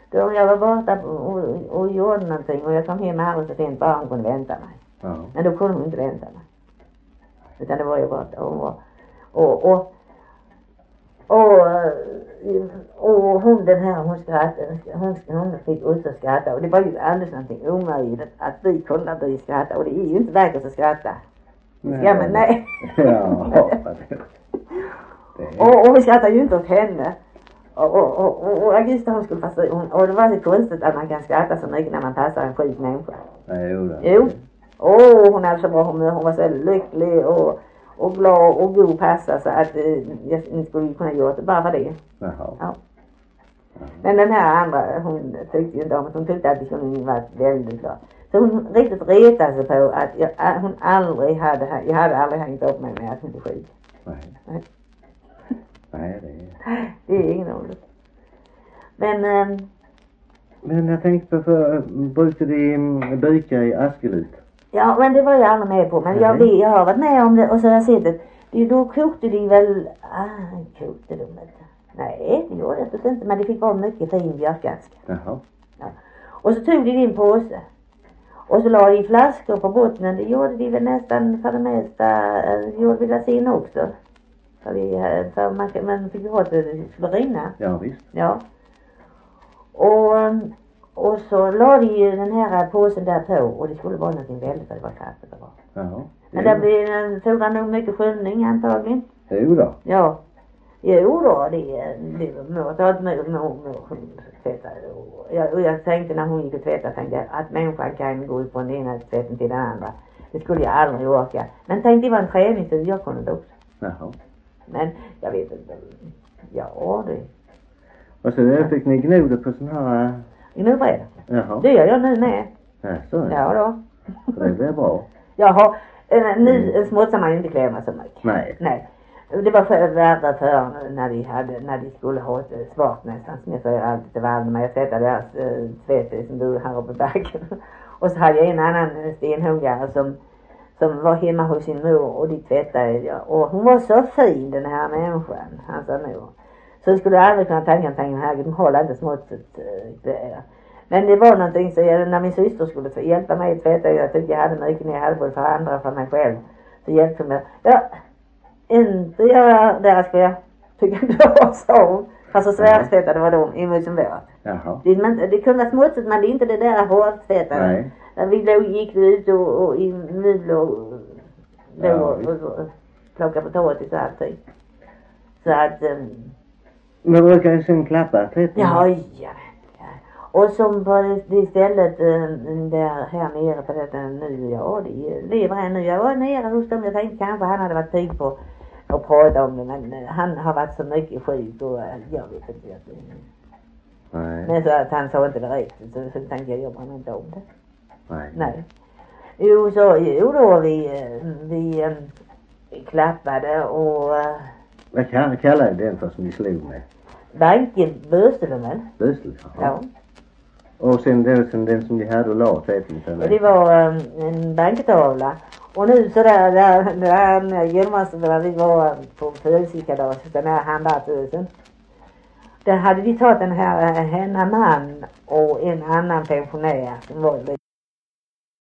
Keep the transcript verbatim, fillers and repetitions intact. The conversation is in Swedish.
Då jag var borta och, och gjorde någonting och jag kom hem här och så sent bara hon kunde vänta mig. Ja. Men då kunde hon inte vänta mig. Utan det var ju borta och och och och, och, och hon den här hon skrattade, hon, hon fick ut att skratta och det var ju alldeles någonting omöjligt att vi kunde bli skratta och det är ju inte verkligt att skratta. Ja men nej. Ja. och, och vi skrattade ju inte åt henne. Och, och, och, och, och Augusta hon skulle fast, hon, och det var så konstigt att man kan skratta så mycket när man passar en sjuk människa. Nej, jo då. Jo. Åh, hon hade så bra humör, hon var så lycklig och, och glad och god passa så att eh, jag inte skulle kunna göra det bara för det. Jaha. Ja. Jaha. Men den här andra, hon tyckte ju inte om att hon tyckte att det kunde varit väldigt klart. Så hon riktigt retade sig på att jag, hon aldrig hade, jag hade aldrig hängt upp mig med att hon blev sjuk. Nej. Nej. Nej, det är... Det är ingen roligt. Men... Ähm, men jag tänkte på, för, brukade de byka i Askelut? Ja, men det var jag aldrig med på. Men jag, vet, jag har varit med om det och så har jag sett det. det då kokte de väl... Ah, kokte de inte. Nej, det gjorde det inte. Men det fick vara mycket fin björkaska. Jaha. Ja. Och så tog de din påse. Och så la de flaskor på botten. Det gjorde de väl nästan för det mesta. Det gjorde vi lasin också. För, vi, för man, man fick ju ha det skulle rinna. Ja, visst. Ja. Och, och så la de ju den här påsen där på. Och det skulle vara någonting väldigt, det var kraftigt och bra. Jaha. Men det blir en fråga nog mycket sköljning antagligen. Jo då. Ja. Jo då, det, det var mört. Jag hade med och tvätta. Och, och jag tänkte när hon gick och tvättade, tänkte jag att människan kan gå från den ena tvätten till den andra. Det skulle jag aldrig orka. Men tänkte det var en träning så jag kunde det också. Jaha. Men jag vet inte. Ja, det. Och så där fick ni gnoda på sån här... Gnodbräda. Jaha. Det gör jag nu med. Ja, så. Ja då. Så det blir bra. Jaha. Nu mm. smutsar man ju inte kläderna så mycket. Nej. Nej. Det var för, värre för när de hade, när de skulle ha ett svart nästan. Som jag säger alltid till varandra. Men jag sätter deras äh, tvätt som bor här uppe på backen. Och så hade jag en annan stenhuggare som... som var hemma hos sin mor och de tvättade jag. Och hon var så fin den här människan, hans mor. Så jag skulle aldrig kunna tänka mig den här, de håller inte smutsigt där. Men det var någonting så jag, när min syster skulle hjälpa mig att tvätta, jag tyckte jag hade mycket när jag hade både för andra och för mig själv. Så hjälpte hon mig. Ja, inte jag där ska jag tycka det var så. Alltså svärtvättade var de i musen var. Jaha. Det, men, det kunde vara smutsigt men det är inte det där hårdtvättade. Nej. När vi då gick ut och, och i mul och, ja, och, och, och, och plockade potatis och allting. Så att... Um, men brukar ju sen klappa tvätten? Ja, ja, ja. Och som på det stället um, där här nere på detta nu, ja, det lever han nu. Jag var nere hos dem, jag tänkte kanske han hade varit tid på att prata om det, men uh, han har varit så mycket sjuk och uh, jag vet inte. Jag, Nej. Men så att han sa inte direkt, så, så tänkte jag jobba inte om det. Nej. Nej. Jo, så, jo då vi, vi um, klappade och... Uh, vad kan, kallar den för som vi slog med? Banken, Böstelum väl? Böstelum, ja. Och sen den, sen den som de hade och la tvätten? Ja, det var um, en banktavla. Och nu så där, där, där, där Hjelmarsson, där vi var på födelsedagskalas, den här handlartusen. Där hade vi tagit den här, henna man och en annan pensionär som var